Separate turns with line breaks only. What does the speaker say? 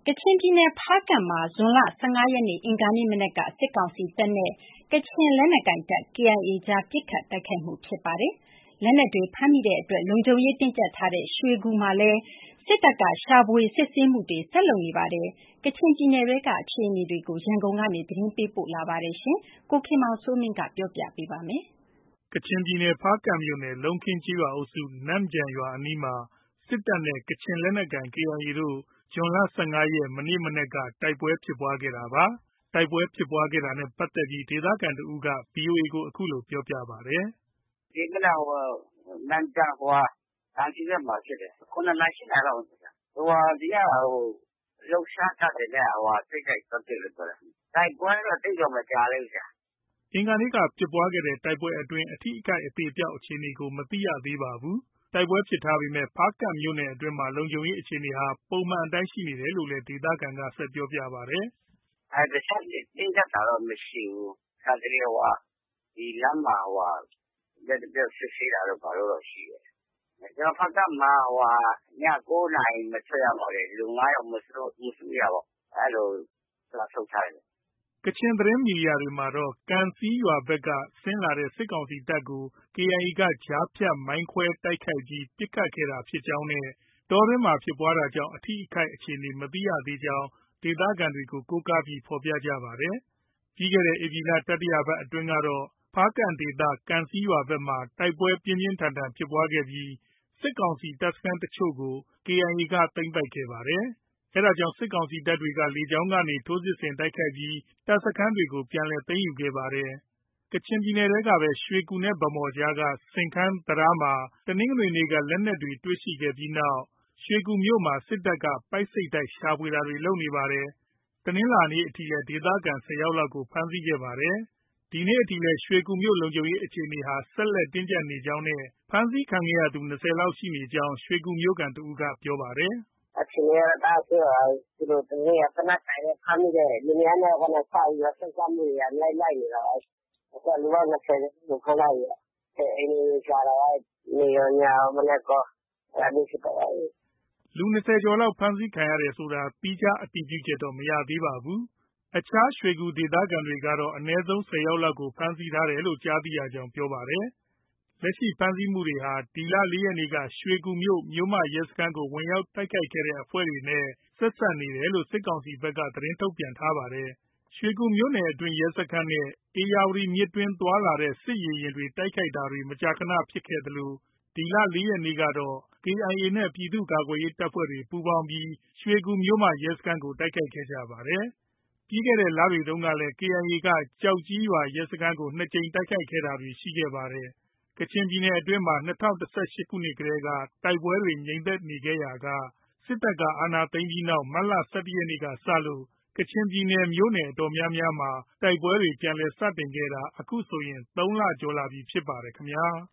ကချင်ပြည်နယ် ဖားကန့်မှာ ဇွန်လ ၁၅ ရက်နေ့ အင်္ဂါနေ့မနက်က စစ်ကောင်စီတပ်နဲ့ ကချင်လက်နက်ကိုင်တပ် KIA ကြား ပစ်ခတ်တိုက်ခိုက်မှု ဖြစ်ပါတယ်။ လက်နက်တွေ ဖမ်းမိတဲ့အတွက် လုံခြုံရေးတင်းကျပ်ထားတဲ့ ရွှေကူမှာလည်း စစ်တပ်က ရှာဖွေစစ်ဆေးမှုတွေ ဆက်လုပ်နေပါတယ်။ ကချင်ပြည်နယ်ထဲက အခြေအနေတွေကို ရန်ကုန်ကနေ သတင်းပေးပို့ထားပါတယ်။ ကိုခင်မောင်စိုးမင်း ပြောပြပေးပါမယ်
။ ကချင်ပြည်နယ် ဖားကန့်မြို့နယ် လုံးခင်းကျေးရွာအုပ်စု နမ့်ဂျန်ရွာအနီးမှာ စစ်တပ်နဲ့ ကချင်လက်နက်ကိုင် KIA တို့ ဇွန်လ ၁၅ ရက် မနေ့မနက်က တိုက်ပွဲဖြစ်ပွားခဲ့တာပါ။ တိုက်ပွဲဖြစ်ပွားခဲ့တာနဲ့ ပတ်သက်ပြီး ဒေသခံတစ်ဦးက VOA ကို အခုလို ပြောပါတယ်
။ “ဒီမနက် နမ့်ဂျန် ကံဆီးဘက်မှာဖြစ်တယ်။ ၇ နာရီ ၈ နာရီလောက်မှာ။ ဒီက လှုပ်ရှားတပ်တွေနဲ့ ထိပ်တိုက်သွားတွေ့တယ်ပြောတယ်။ တိုက်ပွဲတော့ သိပ်တော့ မကြာသေးဘူး။
” အင်္ဂါနေ့က ဖြစ်ပွားတဲ့ တိုက်ပွဲအတွင်း အထိအခိုက်အသေအပျောက်အခြေအနေကို မသိရသေးပါဘူး။ တိုက်ပွဲဖြစ်ထားပေမဲ့ ဖားကန့်မြို့နယ်အတွင်းမှာ လုံခြုံရေးအခြေအနေဟာ ပုံမှန်အတိုင်းရှိနေတယ်လို့လည်း ဒေသခံက ဆက်ပြောပါတယ်။
“တခြားတင်းကျပ်တာတော့ မရှိဘူး။ ခါတလေ ဒီလမ်းမှာ လျှပ်တပြက် စစ်ဆေးတာတို့ ဘာတို့တော့ ရှိတယ်။ ဖားကန့်မှာ ည ၉ နာရီ မထွက်ရပေါ့လေ။ လူ ၅ ယောက်မစုရပေါ့။ အဲလို စာထုတ်ထားတယ်။
” ကချင်သတင်းမီဒီယာတွေမှာတော့ ကံဆီးရွာဘက်က ဆင်းလာတဲ့ စစ်ကောင်စီတပ်ကို KIA က ကြားဖြတ် မိုင်းခွဲတိုက်ခိုက်ပြီး ပစ်ခတ်ခဲ့တာဖြစ်ကြောင်းနဲ့ တောတွင်းမှာဖြစ်ပွားတာကြောင့် အထိအခိုက်အခြေအနေ မသိရသေးကြောင်း ဒေသခံတွေကို ကိုးကားပြီး ဖော်ပြကြပါတယ်။ ပြီးခဲ့တဲ့ ဧပြီလ တတိယပတ်အတွင်းကတော့ ဖားကန့်ဒေသ ကံဆီးရွာဘက်မှာ တိုက်ပွဲပြင်းပြင်းထန်ထန်ဖြစ်ပွားခဲ့ပြီး စစ်ကောင်စီတပ်စခန်းအချို့ကို KIA က သိမ်းပိုက်ခဲ့ပါတယ်။ အဲဒါကြောင့် စစ်ကောင်စီတပ်တွေက လေကြောင်းကနေ ထိုးစစ်ဆင်တိုက်ခိုက်ပြီး တပ်စခန်းတွေကို ပြန်လည် သိမ်းယူခဲ့ပါတယ်။ ကချင်ပြည်နယ်ထဲကပဲ ရွှေကူနဲ့ ဗန်းမော်ကြားက စဉ့်ခန်းတံတားမှာ တနင်္ဂနွေနေ့က လက်နက်တွေ တွေ့ရှိခဲ့ပြီးနောက် ရွှေကူမြို့မှာ စစ်တပ်က ပိုက်စိပ်တိုက် ရှာဖွေတာတွေ လုပ်နေပါတယ်။ တနင်္လာနေ့အထိလည်း ဒေသခံ ၁၀ ယောက်လောက်ကို ဖမ်းဆီးခဲ့ပါတယ်။ ဒီနေ့အထိလည်း ရွှေကူမြို့ လုံခြုံရေးအခြေအနေဟာ ဆက်လက် တင်းကျပ်နေကြောင်းနဲ့ ဖမ်းဆီးခံရသူ ၂၀ လောက်ရှိနေကြောင်း ရွှေကူမြို့ခံတစ်ဦးက ပြောပါတယ်
။ “အခြေအနေကတော့ တအားဆိုးတာ။ သူတို့ တနေ့က သေနတ်ကိုင်တဲ့ ဖမ်းမိတဲ့လင်မယား ၂ ယောက်ကနေ စပြီးတော့ ဆက်စပ်မှုတွေက လိုက်နေတာ။ အခုက လူပေါင်း ၂၀ ကျော်ဖမ်းထားပြီ။ အိမ်တွေကို ရှာတာက နေ့ရော ညရော မနက်ကော အဲဒါမျိုးဖြစ်သွားတာ။
” လူ ၂၀ ကျော်လောက် ဖမ်းဆီးခံရတယ်ဆိုတာ သီးခြားအတည်ပြုချက်တော့ မရသေးပါဘူး။ အခြားရွှေကူဒေသခံတွေကတော့ အနည်းဆုံး ၁၀ ယောက်လောက်ကို ဖမ်းဆီးထားတယ်လို့ ကြားသိရကြောင်း ပြောပါတယ်။ လက်ရှိ ဖမ်းဆီးမှုတွေဟာ ဒီလ ၄ ရက်နေ့က ရွှေကူမြို့ မြို့မရဲစခန်းကို ဝင်ရောက်တိုက်ခိုက်ခဲ့တဲ့အဖွဲ့တွေနဲ့ ဆက်စပ်နေတယ်လို့ စစ်ကောင်စီဘက်က သတင်းထုတ်ပြန်ထားပါတယ်။ ရွှေကူမြို့နယ်အတွင်း ရဲစခန်းနဲ့ ဧရာဝတီမြစ်အတွင်းသွားလာတဲ့ စစ်ရေယာဉ်တွေ တိုက်ခိုက်တာတွေ မကြာခဏဖြစ်ခဲ့သလို ဒီလ ၄ ရက်နေ့ကတော့ KIA နဲ့ ပြည်သူ့ကာကွယ်ရေးတပ်ဖွဲ့တွေ ပူးပေါင်းပြီး ရွှေကူမြို့မရဲစခန်းကို တိုက်ခိုက်ခဲ့ကြပါတယ်။ ပြီးခဲ့တဲ့လတွေတုန်းကလည်း KIA က ကျောက်ကြီးရွာရဲစခန်းကို ၂ ကြိမ်တိုက်ခိုက်ခဲ့တာတွေ ရှိခဲ့ပါတယ်။ ကချင်ပြည်နယ်အတွင်းမှာ ၂၀၁၈ ခုနှစ်တည်းက တိုက်ပွဲတွေ ငြိမ်သက်နေခဲ့ရာက စစ်တပ်က အာဏာသိမ်းပြီးနောက် မတ်လ ၁၁ ရက်နေ့ကစလို့ ကချင်ပြည်နယ် မြို့နယ်အတော်များများမှာ တိုက်ပွဲတွေ ပြန်လည် စတင်ခဲ့တာ အခုဆိုရင် ၃ လကျော်လာပြီဖြစ်ပါတယ်ခင်ဗျာ။